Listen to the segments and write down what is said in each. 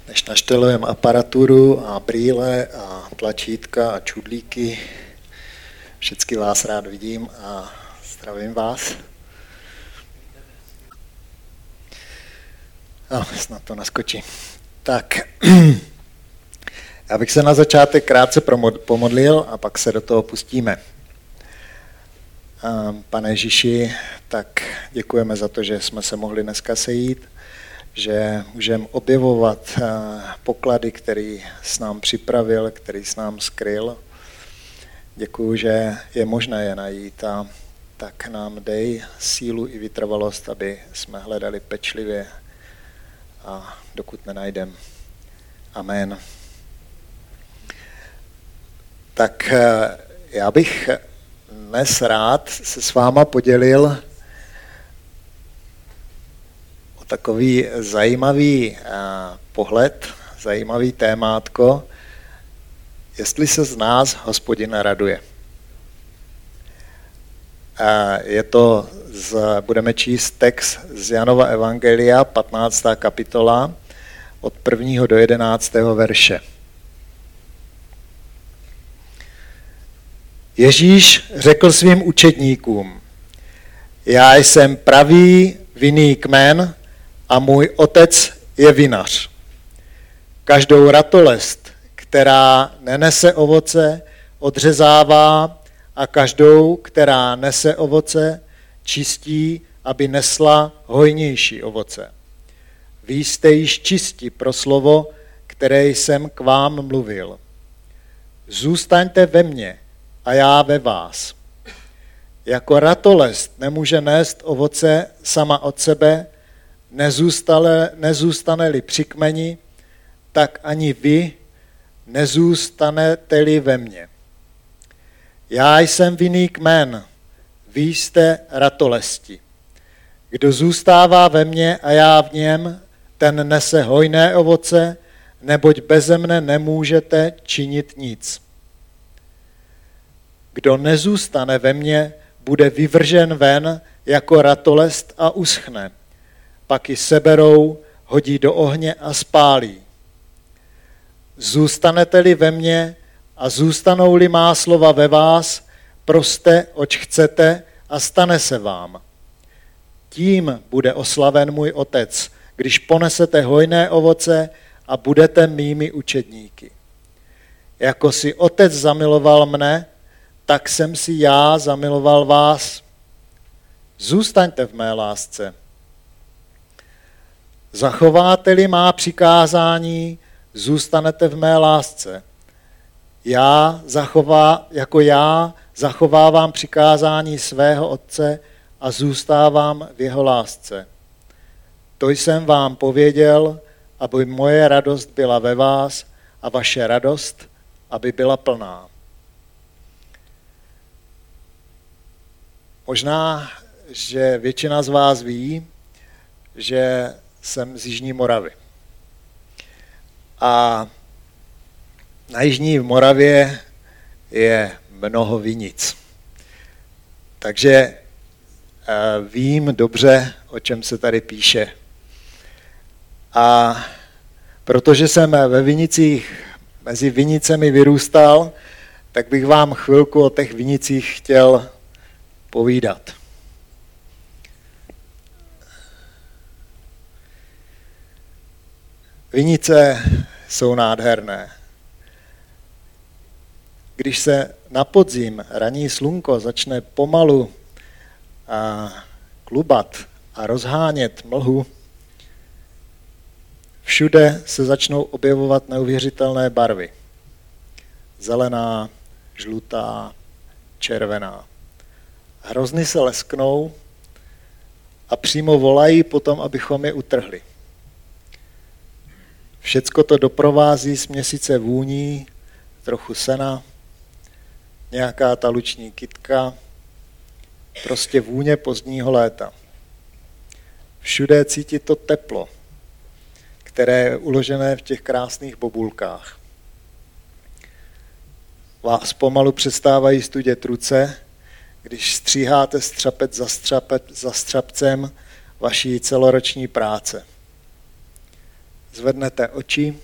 Než naštelujeme aparaturu a brýle a tlačítka a čudlíky, všechny vás rád vidím a zdravím vás. Snad to naskočí. Tak, já bych se na začátek krátce pomodlil a pak se do toho pustíme. Pane Ježíši, tak děkujeme za to, že jsme se mohli dneska sejít, že můžeme objevovat poklady, který jsi nám připravil, který jsi nám skryl. Děkuju, že je možné je najít a tak nám dej sílu i vytrvalost, aby jsme hledali pečlivě a dokud nenajdem. Amen. Tak já bych dnes rád se s váma podělil o takový zajímavý pohled, zajímavý témátko, jestli se z nás Hospodin raduje. Budeme číst text z Janova evangelia, 15. kapitola, od 1. do 11. verše. Ježíš řekl svým učedníkům: Já jsem pravý vinný kmen a můj otec je vinař. Každou ratolest, která nenese ovoce, odřezává a každou, která nese ovoce, čistí, aby nesla hojnější ovoce. Vy jste již čistí pro slovo, které jsem k vám mluvil. Zůstaňte ve mně a já ve vás. Jako ratolest nemůže nést ovoce sama od sebe, nezůstane-li při kmeni, tak ani vy nezůstanete-li ve mně. Já jsem vinný kmen, vy jste ratolesti. Kdo zůstává ve mně a já v něm, ten nese hojné ovoce, neboť beze mne nemůžete činit nic. Kdo nezůstane ve mně, bude vyvržen ven jako ratolest a uschne. Pak ji seberou, hodí do ohně a spálí. Zůstanete-li ve mně a zůstanou-li má slova ve vás, proste, oč chcete a stane se vám. Tím bude oslaven můj otec, když ponesete hojné ovoce a budete mými učedníky. Jako si otec zamiloval mne, tak jsem si já zamiloval vás. Zůstaňte v mé lásce. Zachováte-li má přikázání, zůstanete v mé lásce. Já zachovávám přikázání svého otce a zůstávám v jeho lásce. To jsem vám pověděl, aby moje radost byla ve vás a vaše radost, aby byla plná. Možná, že většina z vás ví, že jsem z Jižní Moravy. A na Jižní Moravě je mnoho vinic. Takže vím dobře, o čem se tady píše. A protože jsem ve vinicích, mezi vinicemi vyrůstal, tak bych vám chvilku o těch vinicích chtěl povídat. Vinice jsou nádherné. Když se na podzim ranní slunko začne pomalu klubat a rozhánět mlhu, všude se začnou objevovat neuvěřitelné barvy. Zelená, žlutá, červená. Hrozny se lesknou a přímo volají potom, abychom je utrhli. Všecko to doprovází směsice vůní, trochu sena, nějaká ta luční kytka, prostě vůně pozdního léta. Všude cítit to teplo, které je uložené v těch krásných bobulkách. Vás pomalu přestávají studět ruce, když stříháte střapec za střapcem vaší celoroční práce. zvednete oči.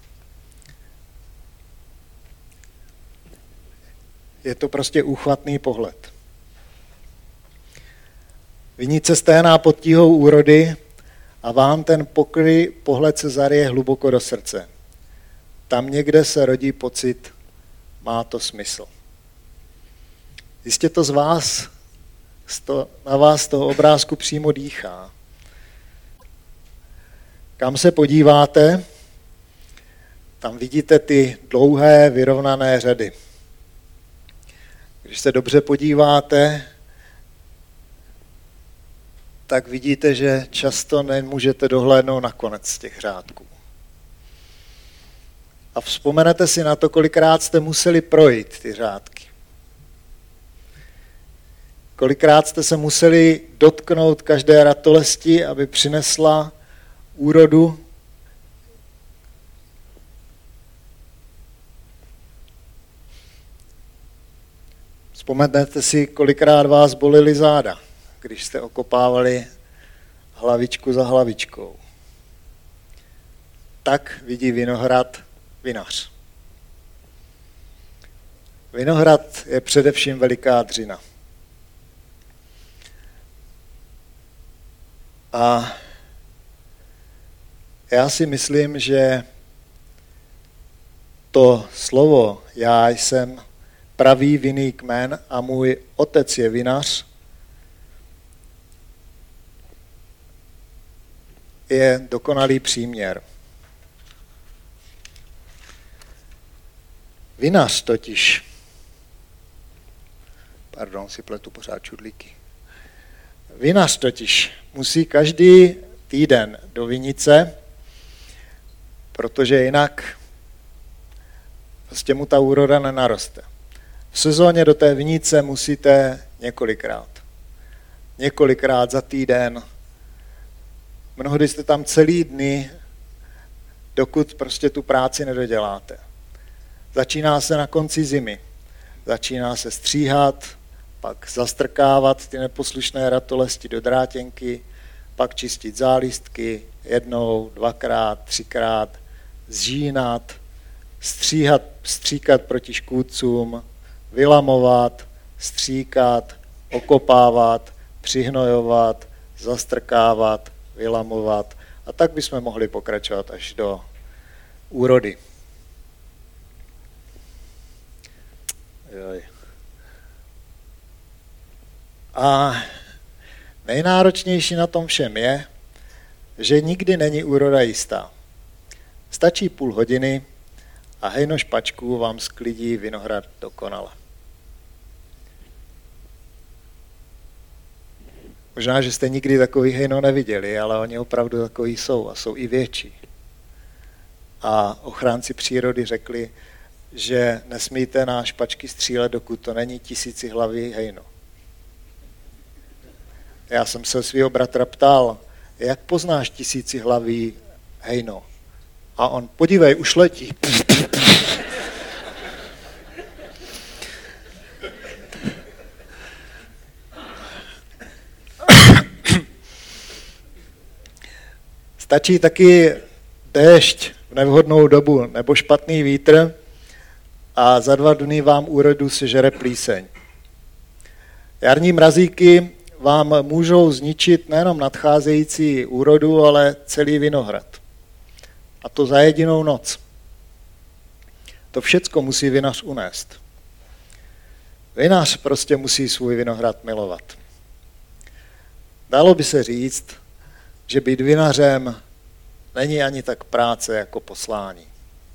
Je to prostě úchvatný pohled. Vinice sténá pod tíhou úrody a vám ten pohled se zaryje hluboko do srdce. Tam někde se rodí pocit, má to smysl. Jistě to na vás z toho obrázku přímo dýchá. Kam se podíváte, tam vidíte ty dlouhé vyrovnané řady. Když se dobře podíváte, tak vidíte, že často nemůžete dohlédnout na konec těch řádků. A vzpomenete si na to, kolikrát jste museli projít ty řádky. Kolikrát jste se museli dotknout každé ratolesti, aby přinesla úrodu. Vzpomenete si, kolikrát vás bolely záda, když jste okopávali hlavičku za hlavičkou. Tak vidí vinohrad vinař. Vinohrad je především veliká dřina. A já si myslím, že to slovo já jsem pravý vinný kmen a můj otec je vinař, je dokonalý příměr. Vinař totiž, si pletu pořád čudlíky. Vinař totiž musí každý týden do vinice, protože jinak prostě mu ta úroda nenaroste. V sezóně do té vinice musíte několikrát za týden. Mnohdy jste tam celý dny, dokud prostě tu práci nedoděláte. Začíná se na konci zimy. Začíná se stříhat, pak zastrkávat ty neposlušné ratolesti do drátěnky, pak čistit zálistky jednou, dvakrát, třikrát, zžínat, stříkat proti škůdcům, vylamovat, stříkat, okopávat, přihnojovat, zastrkávat, vylamovat. A tak bychom mohli pokračovat až do úrody. A nejnáročnější na tom všem je, že nikdy není úroda jistá. Stačí půl hodiny a hejno špačků vám sklidí vinohrad dokonale. Možná, že jste nikdy takový hejno neviděli, ale oni opravdu takový jsou a jsou i větší. A ochránci přírody řekli, že nesmíte na špačky střílet, dokud to není 1000hlavý hejno. Já jsem se svého bratra ptal, jak poznáš 1000hlavý hejno? A on, podívej, už letí. Stačí taky déšť v nevhodnou dobu nebo špatný vítr a za 2 dny vám úrodu sežere plíseň. Jarní mrazíky vám můžou zničit nejenom nadcházející úrodu, ale celý vinohrad. A to za jedinou noc. To všecko musí vinař unést. Vinař prostě musí svůj vinohrad milovat. Dalo by se říct, že být vinařem není ani tak práce jako poslání.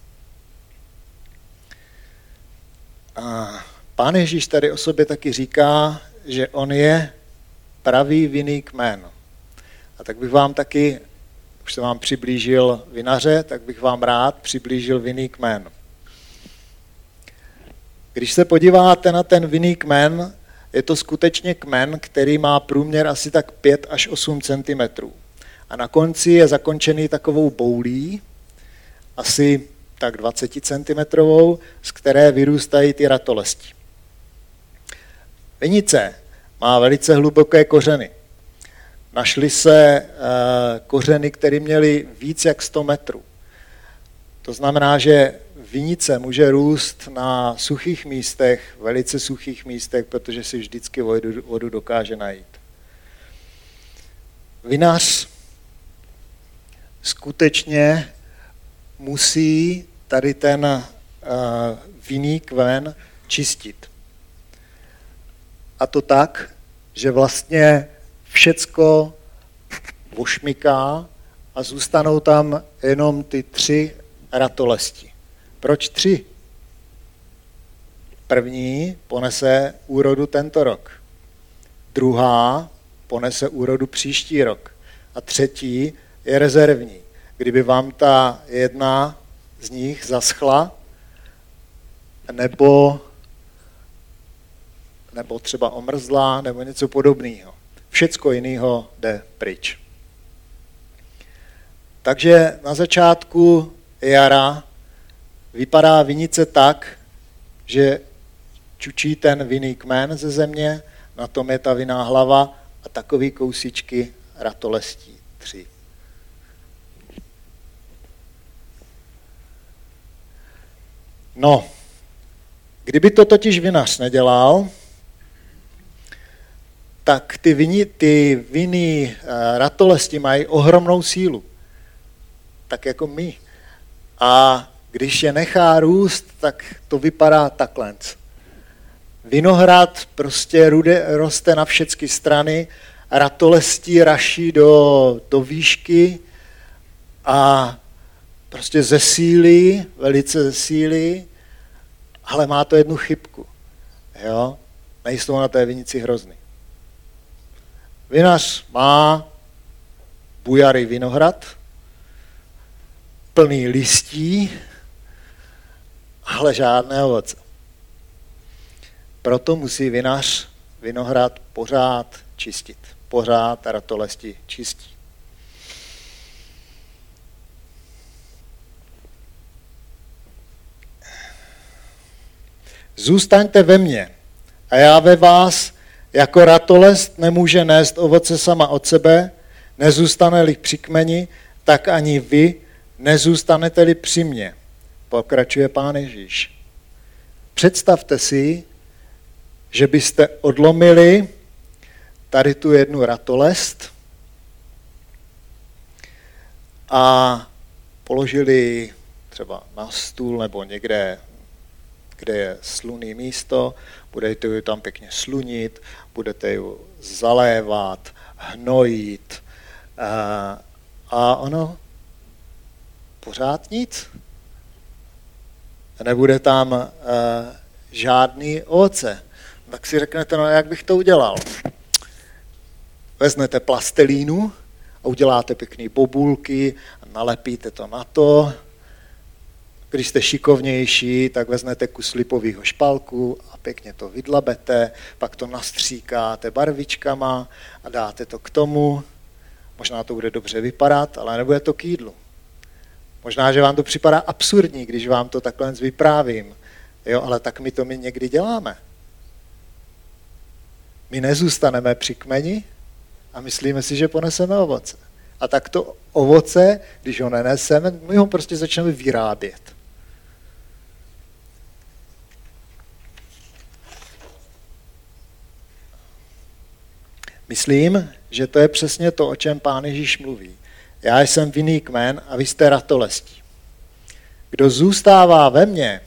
A Pán Ježíš tady o sobě taky říká, že on je pravý vinný kmen. A tak bych vám taky, už jsem vám přiblížil vinaře, tak bych vám rád přiblížil vinný kmen. Když se podíváte na ten vinný kmen, je to skutečně kmen, který má průměr asi tak 5 až 8 cm. A na konci je zakončený takovou boulí, asi tak 20 cm, z které vyrůstají ty ratolesti. Vinice má velice hluboké kořeny. Našly se kořeny, které měly víc jak 100 metrů. To znamená, že vinice může růst na suchých místech, velice suchých místech, protože si vždycky vodu dokáže najít. Vinař skutečně musí tady ten vinný kmen čistit. A to tak, že vlastně všecko ošmiká a zůstanou tam jenom ty 3 ratolesti. Proč 3? První ponese úrodu tento rok. Druhá ponese úrodu příští rok. A třetí je rezervní. Kdyby vám ta jedna z nich zaschla, nebo třeba omrzla, nebo něco podobného. Všecko jiného jde pryč. Takže na začátku jara vypadá vinice tak, že čučí ten vinný kmen ze země, na tom je ta vinná hlava a takový kousíčky ratolestí 3. No, kdyby to totiž vinař nedělal, tak ty vinný ratolesti mají ohromnou sílu. Tak jako my. A když je nechá růst, tak to vypadá takhle. Vinohrad prostě roste na všechny strany, ratolestí raší do výšky a prostě zesílí, velice zesílí, ale má to jednu chybku. Jo? Nejsou na té vinici hrozný. Vinař má bujarý vinohrad, plný listí, ale žádné ovoce. Proto musí vinař vinohrad pořád čistit. Pořád ratolesti čistí. Zůstaňte ve mně a já ve vás, jako ratolest nemůže nést ovoce sama od sebe, nezůstane-li při kmeni, tak ani vy nezůstanete-li při mně, pokračuje Pán Ježíš. Představte si, že byste odlomili tady tu jednu ratolest a položili třeba na stůl nebo někde, kde je slunné místo, budete ji tam pěkně slunit, budete ji zalévat, hnojit a ono pořád nic. Nebude tam žádný ovoce. Tak si řeknete, no jak bych to udělal? Vezmete plastelínu a uděláte pěkný bobulky, nalepíte to na to. Když jste šikovnější, tak vezmete kus lipového špalku a pěkně to vydlabete, pak to nastříkáte barvičkama a dáte to k tomu. Možná to bude dobře vypadat, ale nebude to k jídlu. Možná, že vám to připadá absurdní, když vám to takhle vyprávím. Jo, ale tak my někdy děláme. My nezůstaneme při kmeni a myslíme si, že poneseme ovoce. A tak to ovoce, když ho neneseme, my ho prostě začneme vyrábět. Myslím, že to je přesně to, o čem Pán Ježíš mluví. Já jsem vinný kmen a vy jste ratolestí. Kdo zůstává ve mně,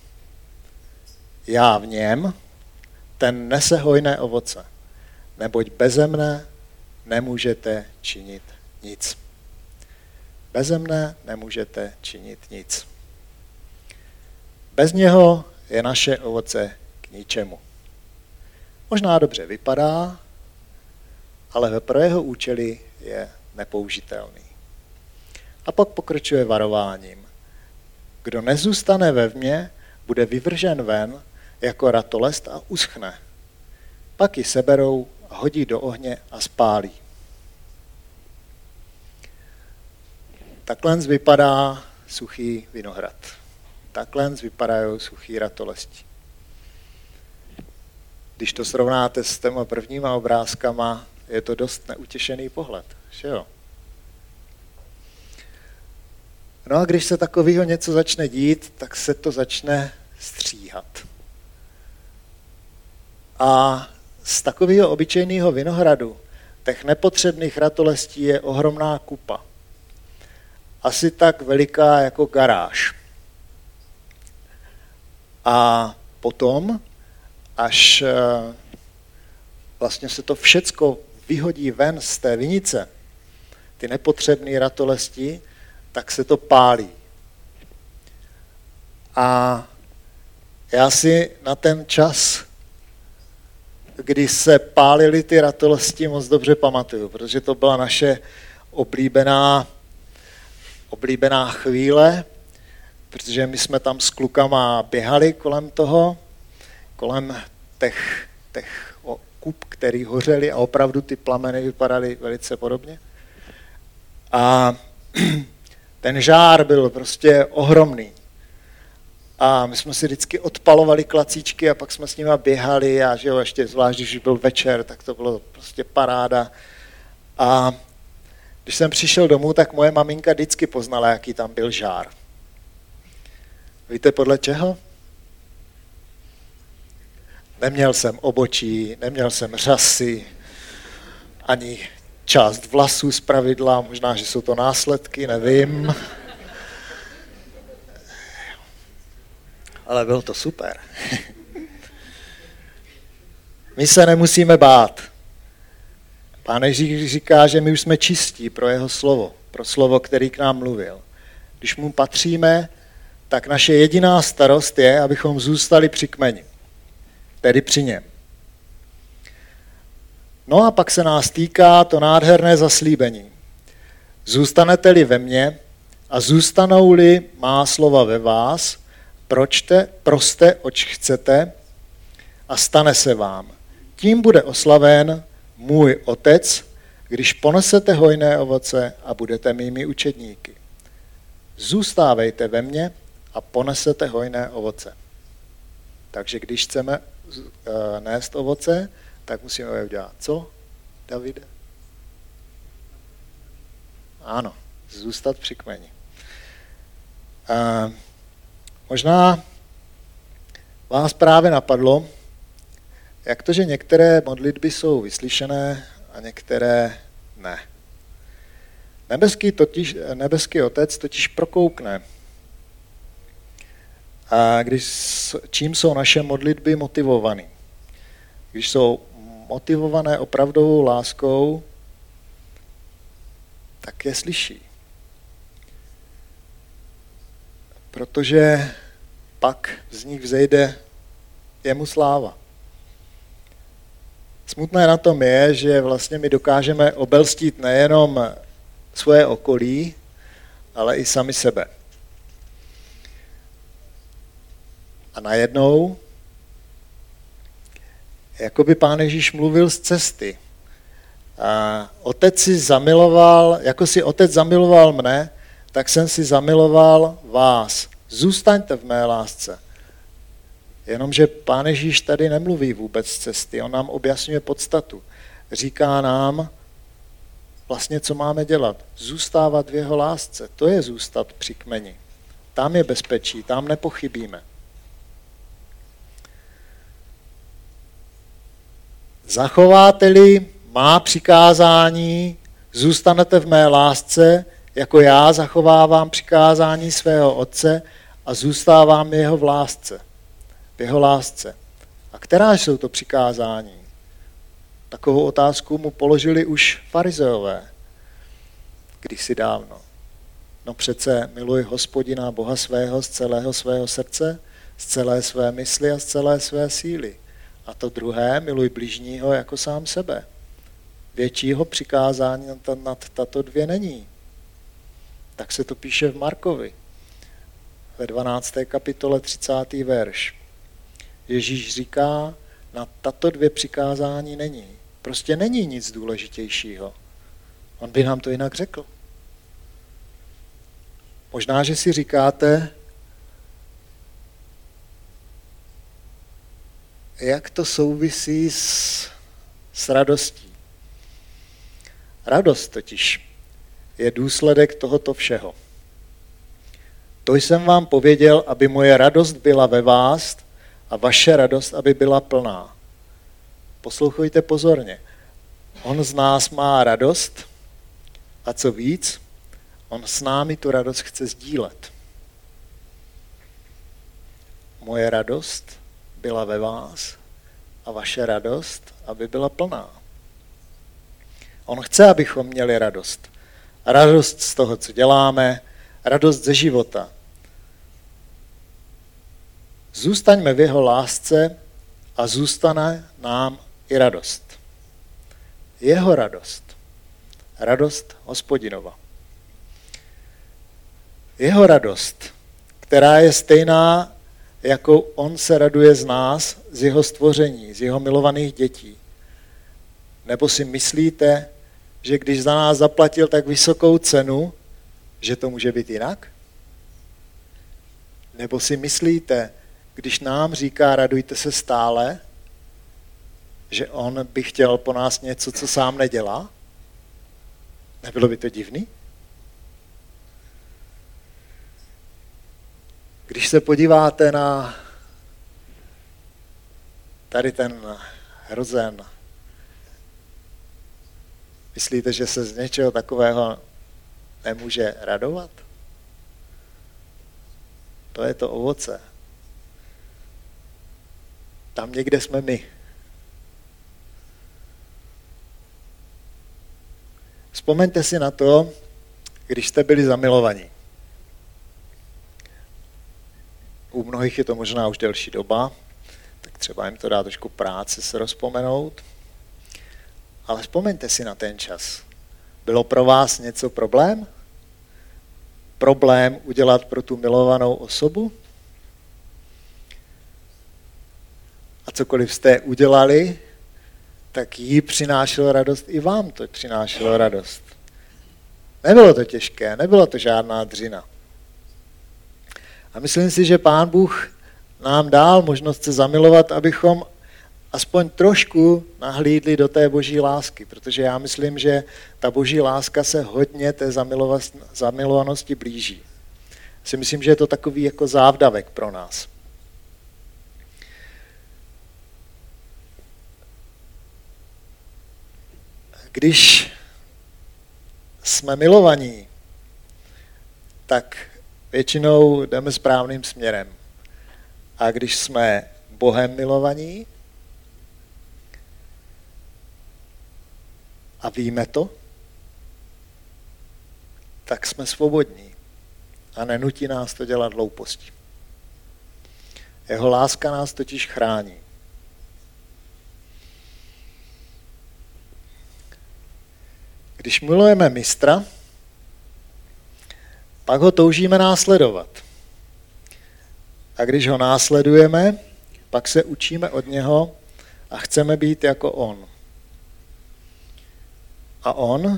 já v něm, ten nese hojné ovoce, neboť beze mne nemůžete činit nic. Beze mne nemůžete činit nic. Bez něho je naše ovoce k ničemu. Možná dobře vypadá, ale pro jeho účely je nepoužitelný. A pak pokračuje varováním. Kdo nezůstane ve mně, bude vyvržen ven jako ratolest a uschne. Pak ji seberou a hodí do ohně a spálí. Takhle vypadá suchý vinohrad. Takhle vypadají suchý ratolesti. Když to srovnáte s těma prvníma obrázkama, je to dost neutěšený pohled, že jo? No a když se takového něco začne dít, tak se to začne stříhat. A z takového obyčejného vinohradu těch nepotřebných ratolestí je ohromná kupa. Asi tak veliká jako garáž. A potom, až vlastně se to všecko vyhodí ven z té vinice, ty nepotřebné ratolesti, tak se to pálí. A já si na ten čas, kdy se pálily ty ratolesti, moc dobře pamatuju, protože to byla naše oblíbená chvíle, protože my jsme tam s klukama běhali kolem toho, kolem těch kup, který hořely a opravdu ty plameny vypadaly velice podobně. A ten žár byl prostě ohromný. A my jsme si vždycky odpalovali klacíčky a pak jsme s nimi běhali a že jo, ještě zvlášť, když byl večer, tak to bylo prostě paráda. A když jsem přišel domů, tak moje maminka vždycky poznala, jaký tam byl žár. Víte podle čeho? Neměl jsem obočí, neměl jsem řasy, ani část vlasů zpravidla, možná, že jsou to následky, nevím. Ale bylo to super. My se nemusíme bát. Pán Ježíš říká, že my už jsme čistí pro jeho slovo, pro slovo, který k nám mluvil. Když mu patříme, tak naše jediná starost je, abychom zůstali při kmeni, tedy při něm. No a pak se nás týká to nádherné zaslíbení. Zůstanete-li ve mně a zůstanou-li má slova ve vás, proste, oč chcete a stane se vám. Tím bude oslaven můj Otec, když ponesete hojné ovoce a budete mými učedníky. Zůstávejte ve mně a ponesete hojné ovoce. Takže když chceme nést ovoce, tak musíme je udělat. Co, Davide? Ano, zůstat při kmeni. Možná vás právě napadlo, jak to, že některé modlitby jsou vyslyšené a některé ne. Nebeský Otec totiž prokoukne, a čím jsou naše modlitby motivované. Když jsou motivované opravdovou láskou, tak je slyší. Protože pak z nich vzejde jemu sláva. Smutné na tom je, že vlastně my dokážeme obelstít nejenom svoje okolí, ale i sami sebe. A najednou, jako by Pán Ježíš mluvil z cesty. A Otec si zamiloval, jako si Otec zamiloval mne, tak jsem si zamiloval vás. Zůstaňte v mé lásce. Jenomže Pán Ježíš tady nemluví vůbec z cesty, on nám objasňuje podstatu. Říká nám vlastně, co máme dělat. Zůstávat v jeho lásce, to je zůstat při kmeni. Tam je bezpečí, tam nepochybíme. Zachováte-li má přikázání, zůstanete v mé lásce, jako já zachovávám přikázání svého Otce a zůstávám jeho v jeho lásce. A která jsou to přikázání? Takovou otázku mu položili už farizeové kdysi dávno. No přece miluj Hospodina Boha svého z celého svého srdce, z celé své mysli a z celé své síly. A to druhé, miluj bližního jako sám sebe. Většího přikázání nad tato dvě není. Tak se to píše v Markovi, ve 12. kapitole 30. verš. Ježíš říká, na tato dvě přikázání není. Prostě není nic důležitějšího. On by nám to jinak řekl. Možná, že si říkáte, jak to souvisí s radostí. Radost totiž je důsledek tohoto všeho. To jsem vám pověděl, aby moje radost byla ve vás a vaše radost, aby byla plná. Poslouchejte pozorně. On z nás má radost a co víc, on s námi tu radost chce sdílet. Moje radost byla ve vás a vaše radost, aby byla plná. On chce, abychom měli radost. Radost z toho, co děláme, radost ze života. Zůstaňme v jeho lásce a zůstane nám i radost. Jeho radost. Radost Hospodinova. Jeho radost, která je stejná, jako on se raduje z nás, z jeho stvoření, z jeho milovaných dětí. Nebo si myslíte, že když za nás zaplatil tak vysokou cenu, že to může být jinak? Nebo si myslíte, když nám říká radujte se stále, že on by chtěl po nás něco, co sám nedělá? Nebylo by to divný? Když se podíváte na tady ten hrozen, myslíte, že se z něčeho takového nemůže radovat? To je to ovoce. Tam někde jsme my. Vzpomeňte si na to, když jste byli zamilovaní. U mnohých je to možná už delší doba, tak třeba jim to dá trošku práce se rozpomenout. Ale vzpomeňte si na ten čas. Bylo pro vás něco problém? Problém udělat pro tu milovanou osobu? A cokoliv jste udělali, tak jí přinášelo radost, i vám to přinášelo radost. Nebylo to těžké, nebyla to žádná dřina. A myslím si, že Pán Bůh nám dal možnost se zamilovat, abychom aspoň trošku nahlídli do té boží lásky, protože já myslím, že ta boží láska se hodně té zamilovanosti blíží. Si myslím, že je to takový jako závdavek pro nás. Když jsme milovaní, tak většinou jdeme správným směrem. A když jsme Bohem milovaní a víme to, tak jsme svobodní a nenutí nás to dělat hlouposti. Jeho láska nás totiž chrání. Když milujeme mistra, pak ho toužíme následovat. A když ho následujeme, pak se učíme od něho a chceme být jako on. A on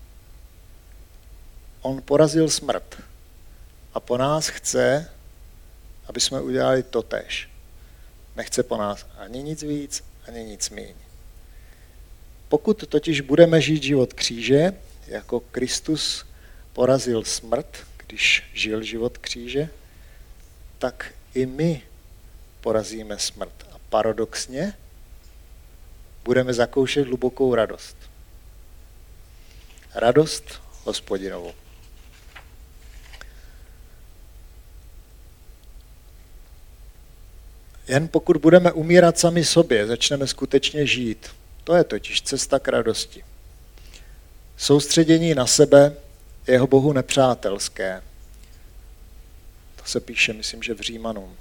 porazil smrt. A po nás chce, aby jsme udělali totéž. Nechce po nás ani nic víc, ani nic míň. Pokud totiž budeme žít život kříže, jako Kristus porazil smrt, když žil život kříže, tak i my porazíme smrt. A paradoxně budeme zakoušet hlubokou radost. Radost Hospodinovou. Jen pokud budeme umírat sami sobě, začneme skutečně žít. To je totiž cesta k radosti. Soustředění na sebe je jeho Bohu nepřátelské. To se píše, myslím, že v Římanům.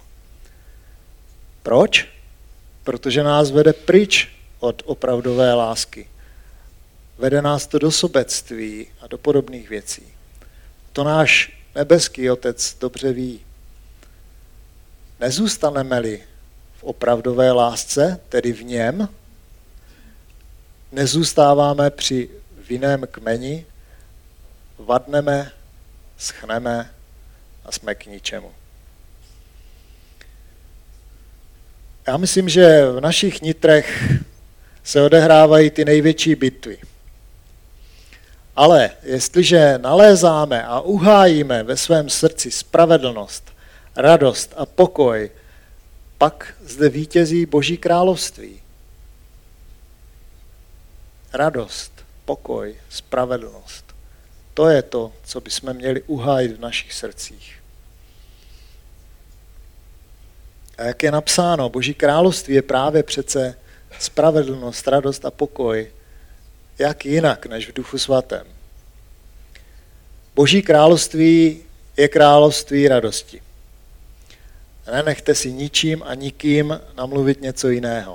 Proč? Protože nás vede pryč od opravdové lásky. Vede nás to do sobectví a do podobných věcí. To náš nebeský Otec dobře ví. Nezůstaneme-li v opravdové lásce, tedy v něm, nezůstáváme při vinném kmeni, vadneme, schneme a jsme k ničemu. Já myslím, že v našich nitrech se odehrávají ty největší bitvy. Ale jestliže nalézáme a uhájíme ve svém srdci spravedlnost, radost a pokoj, pak zde vítězí Boží království. Radost, pokoj, spravedlnost. To je to, co bychom měli uhájit v našich srdcích. A jak je napsáno, Boží království je právě přece spravedlnost, radost a pokoj. Jak jinak, než v Duchu svatém. Boží království je království radosti. Nenechte si ničím a nikým namluvit něco jiného.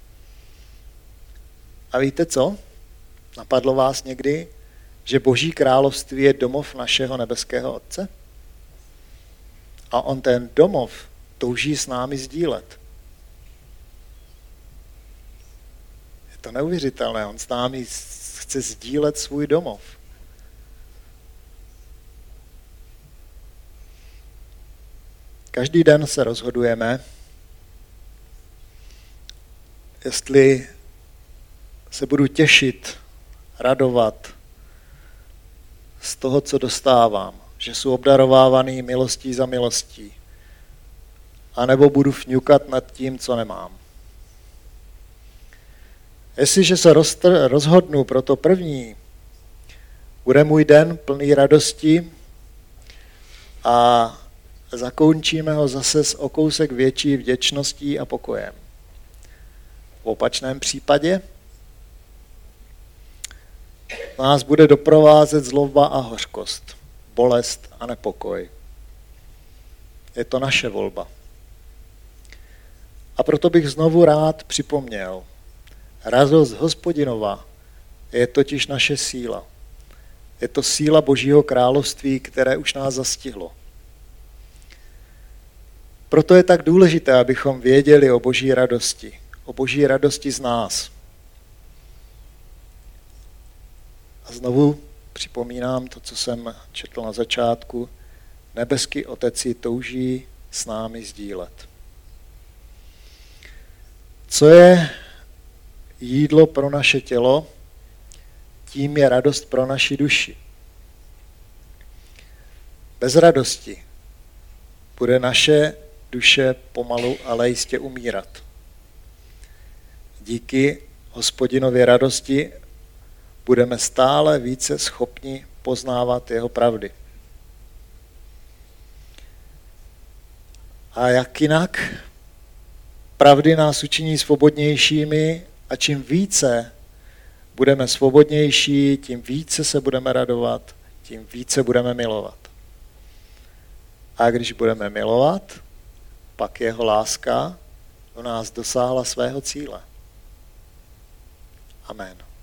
A víte co? Napadlo vás někdy, že Boží království je domov našeho nebeského Otce? A on ten domov touží s námi sdílet. Je to neuvěřitelné, on s námi chce sdílet svůj domov. Každý den se rozhodujeme, jestli se budu těšit, radovat z toho, co dostávám, že jsou obdarovávaný milostí za milostí, anebo budu fňukat nad tím, co nemám. Jestliže se rozhodnu pro to první, bude můj den plný radosti a zakončíme ho zase s o kousek větší vděčností a pokojem. V opačném případě nás bude doprovázet zloba a hořkost, bolest a nepokoj. Je to naše volba. A proto bych znovu rád připomněl, radost Hospodinova je totiž naše síla. Je to síla Božího království, které už nás zastihlo. Proto je tak důležité, abychom věděli o Boží radosti z nás. A znovu připomínám to, co jsem četl na začátku. Nebeský Otec ji touží s námi sdílet. Co je jídlo pro naše tělo, tím je radost pro naši duši. Bez radosti bude naše duše pomalu, ale jistě umírat. Díky Hospodinově radosti budeme stále více schopni poznávat jeho pravdy. A jak jinak? Pravdy nás učiní svobodnějšími a čím více budeme svobodnější, tím více se budeme radovat, tím více budeme milovat. A když budeme milovat, pak jeho láska v nás dosáhla svého cíle. Amen.